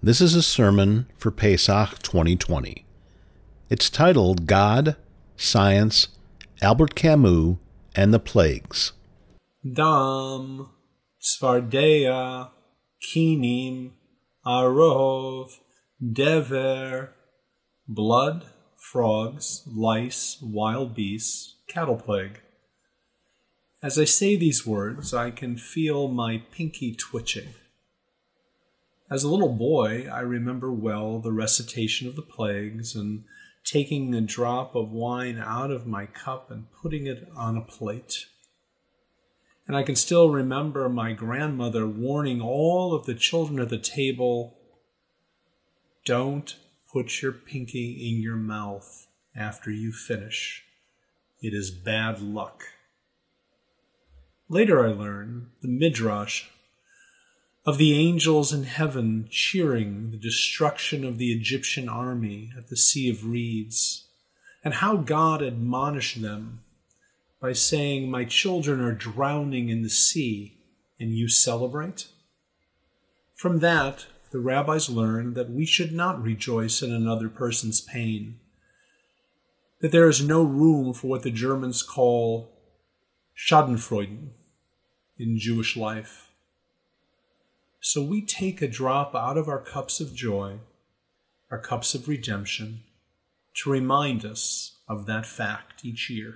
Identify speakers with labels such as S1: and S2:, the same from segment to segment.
S1: This is a sermon for Pesach 2020. It's titled God, Science, Albert Camus, and the Plagues.
S2: Dam, Svardeya, Kinim, Arov, Dever, blood, frogs, lice, wild beasts, cattle plague. As I say these words, I can feel my pinky twitching. As a little boy, I remember well the recitation of the plagues and taking a drop of wine out of my cup and putting it on a plate. And I can still remember my grandmother warning all of the children at the table, "Don't put your pinky in your mouth after you finish. It is bad luck." Later I learned the midrash of the angels in heaven cheering the destruction of the Egyptian army at the Sea of Reeds, and how God admonished them by saying, "My children are drowning in the sea, and you celebrate?" From that, the rabbis learned that we should not rejoice in another person's pain, that there is no room for what the Germans call Schadenfreude in Jewish life. So we take a drop out of our cups of joy, our cups of redemption, to remind us of that fact each year.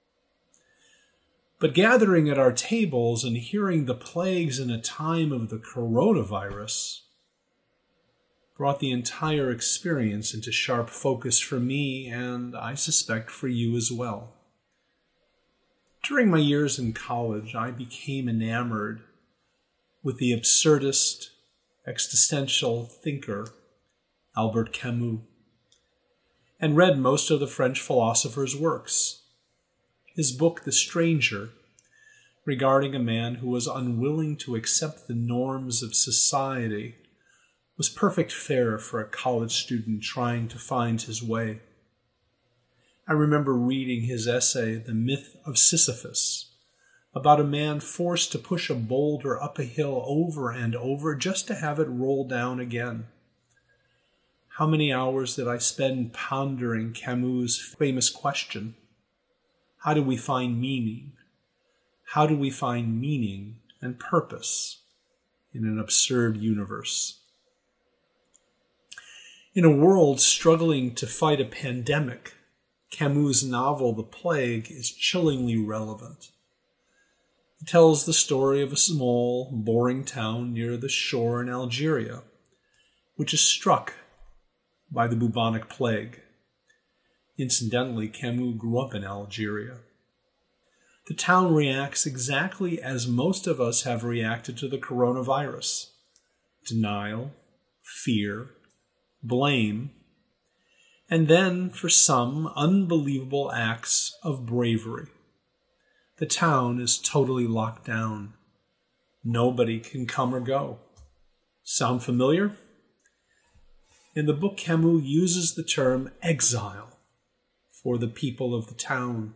S2: But gathering at our tables and hearing the plagues in a time of the coronavirus brought the entire experience into sharp focus for me, and I suspect for you as well. During my years in college, I became enamored with the absurdist, existential thinker Albert Camus, and read most of the French philosopher's works. His book, The Stranger, regarding a man who was unwilling to accept the norms of society, was perfect fare for a college student trying to find his way. I remember reading his essay, The Myth of Sisyphus, about a man forced to push a boulder up a hill over and over just to have it roll down again. How many hours did I spend pondering Camus' famous question? How do we find meaning? How do we find meaning and purpose in an absurd universe? In a world struggling to fight a pandemic, Camus' novel The Plague is chillingly relevant. It tells the story of a small, boring town near the shore in Algeria, which is struck by the bubonic plague. Incidentally, Camus grew up in Algeria. The town reacts exactly as most of us have reacted to the coronavirus: denial, fear, blame, and then, for some, unbelievable acts of bravery. The town is totally locked down. Nobody can come or go. Sound familiar? In the book, Camus uses the term exile for the people of the town,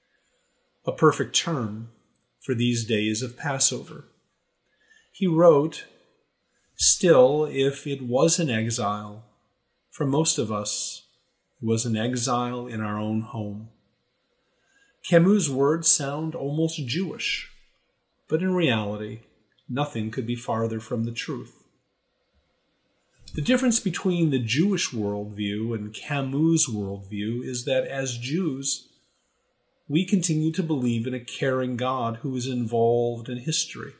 S2: a perfect term for these days of Passover. He wrote, "Still, if it was an exile, for most of us, it was an exile in our own home." Camus' words sound almost Jewish, but in reality, nothing could be farther from the truth. The difference between the Jewish worldview and Camus' worldview is that as Jews, we continue to believe in a caring God who is involved in history.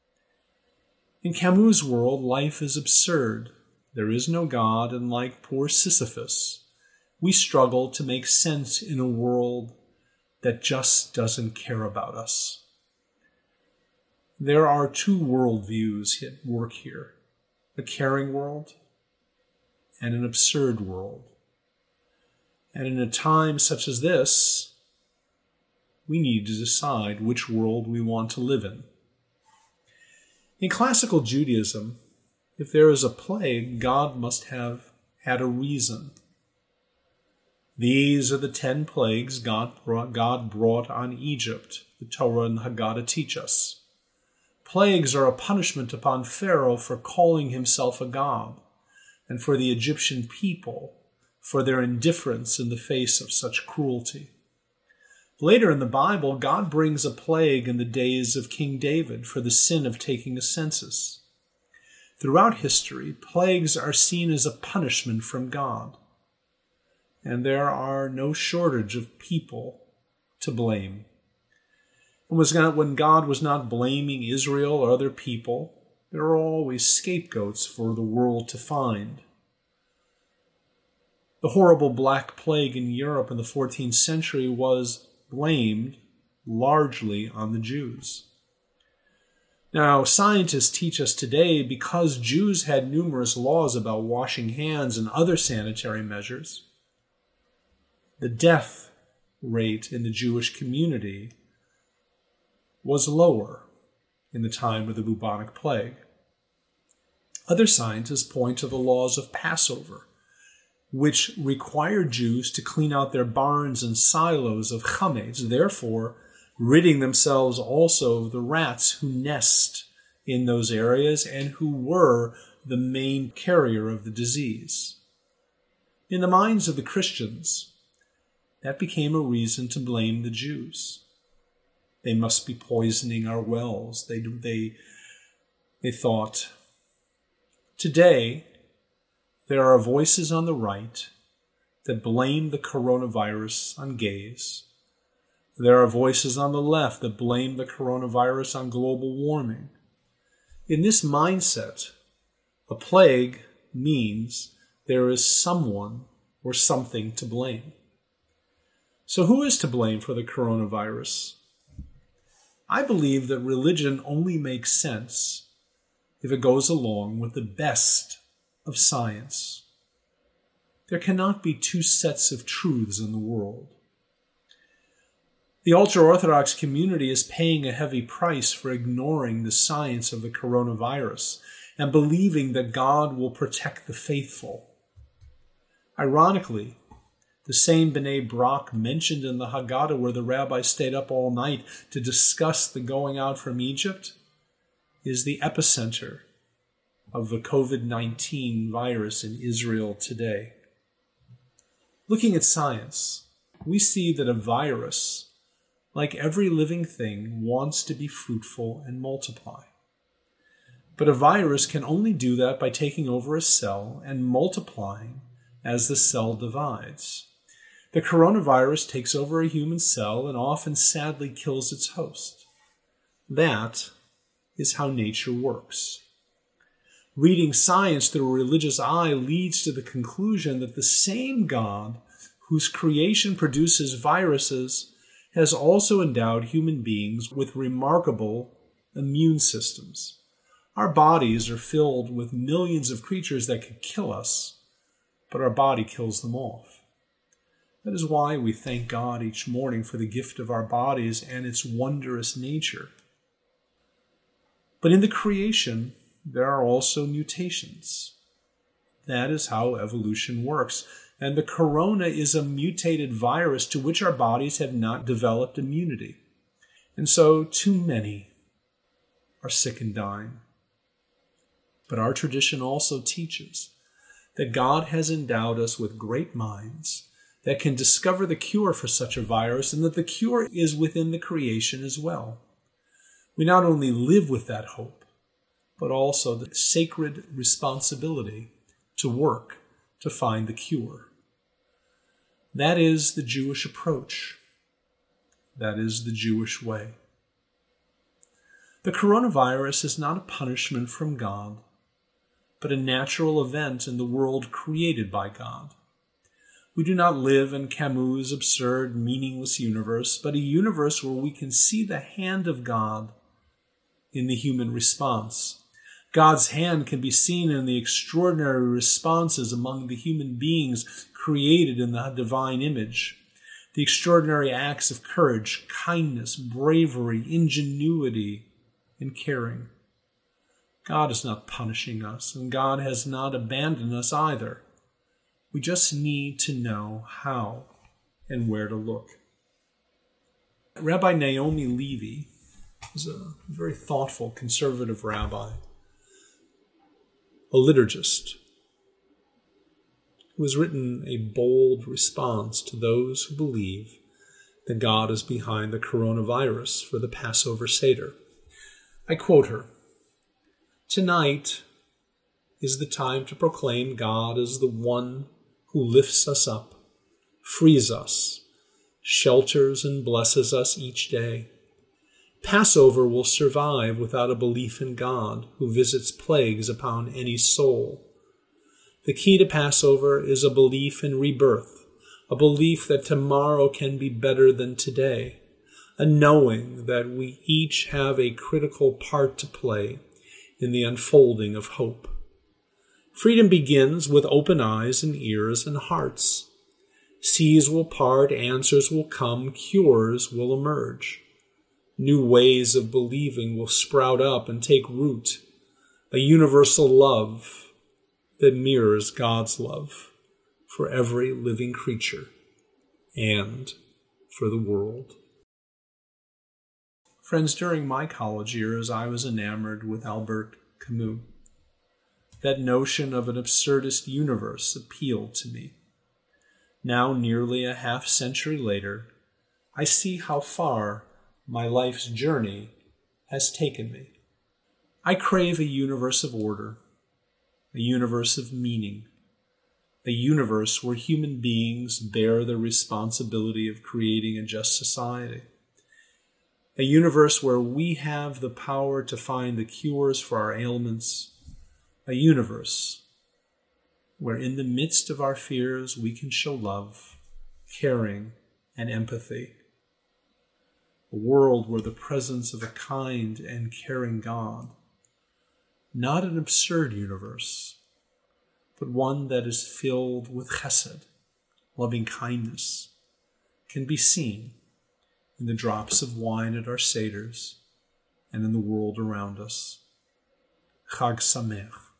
S2: In Camus' world, life is absurd. There is no God, and like poor Sisyphus, we struggle to make sense in a world that just doesn't care about us. There are two worldviews at work here: a caring world and an absurd world. And in a time such as this, we need to decide which world we want to live in. In classical Judaism, if there is a plague, God must have had a reason. These are the 10 plagues God brought on Egypt, the Torah and the Haggadah teach us. Plagues are a punishment upon Pharaoh for calling himself a god, and for the Egyptian people for their indifference in the face of such cruelty. Later in the Bible, God brings a plague in the days of King David for the sin of taking a census. Throughout history, plagues are seen as a punishment from God, and there are no shortage of people to blame. When God was not blaming Israel or other people, there are always scapegoats for the world to find. The horrible Black Plague in Europe in the 14th century was blamed largely on the Jews. Now, scientists teach us today because Jews had numerous laws about washing hands and other sanitary measures, the death rate in the Jewish community was lower in the time of the bubonic plague. Other scientists point to the laws of Passover, which required Jews to clean out their barns and silos of chametz, therefore ridding themselves also of the rats who nest in those areas and who were the main carrier of the disease. In the minds of the Christians, that became a reason to blame the Jews. They must be poisoning our wells, they thought. Today, there are voices on the right that blame the coronavirus on gays. There are voices on the left that blame the coronavirus on global warming. In this mindset, a plague means there is someone or something to blame. So who is to blame for the coronavirus? I believe that religion only makes sense if it goes along with the best of science. There cannot be two sets of truths in the world. The ultra-Orthodox community is paying a heavy price for ignoring the science of the coronavirus and believing that God will protect the faithful. Ironically, the same B'nai Brak mentioned in the Haggadah where the rabbi stayed up all night to discuss the going out from Egypt is the epicenter of the COVID-19 virus in Israel today. Looking at science, we see that a virus, like every living thing, wants to be fruitful and multiply. But a virus can only do that by taking over a cell and multiplying as the cell divides. The coronavirus takes over a human cell and often sadly kills its host. That is how nature works. Reading science through a religious eye leads to the conclusion that the same God whose creation produces viruses has also endowed human beings with remarkable immune systems. Our bodies are filled with millions of creatures that could kill us, but our body kills them off. That is why we thank God each morning for the gift of our bodies and its wondrous nature. But in the creation, there are also mutations. That is how evolution works. And the corona is a mutated virus to which our bodies have not developed immunity. And so too many are sick and dying. But our tradition also teaches that God has endowed us with great minds that can discover the cure for such a virus, and that the cure is within the creation as well. We not only live with that hope, but also the sacred responsibility to work to find the cure. That is the Jewish approach. That is the Jewish way. The coronavirus is not a punishment from God, but a natural event in the world created by God. We do not live in Camus' absurd, meaningless universe, but a universe where we can see the hand of God in the human response. God's hand can be seen in the extraordinary responses among the human beings created in the divine image. The extraordinary acts of courage, kindness, bravery, ingenuity, and caring. God is not punishing us, and God has not abandoned us either. We just need to know how and where to look. Rabbi Naomi Levy is a very thoughtful conservative rabbi, a liturgist. who has written a bold response to those who believe that God is behind the coronavirus for the Passover Seder. I quote her, "Tonight is the time to proclaim God as the one who lifts us up, frees us, shelters and blesses us each day. Passover will survive without a belief in God who visits plagues upon any soul. The key to Passover is a belief in rebirth, a belief that tomorrow can be better than today, a knowing that we each have a critical part to play in the unfolding of hope. Freedom begins with open eyes and ears and hearts. Seas will part, answers will come, cures will emerge. New ways of believing will sprout up and take root, a universal love that mirrors God's love for every living creature and for the world." Friends, during my college years, I was enamored with Albert Camus. That notion of an absurdist universe appealed to me. Now, nearly a half-century later, I see how far my life's journey has taken me. I crave a universe of order, a universe of meaning, a universe where human beings bear the responsibility of creating a just society, a universe where we have the power to find the cures for our ailments, a universe where in the midst of our fears we can show love, caring, and empathy. A world where the presence of a kind and caring God, not an absurd universe, but one that is filled with chesed, loving kindness, can be seen in the drops of wine at our seders and in the world around us. Chag Sameach.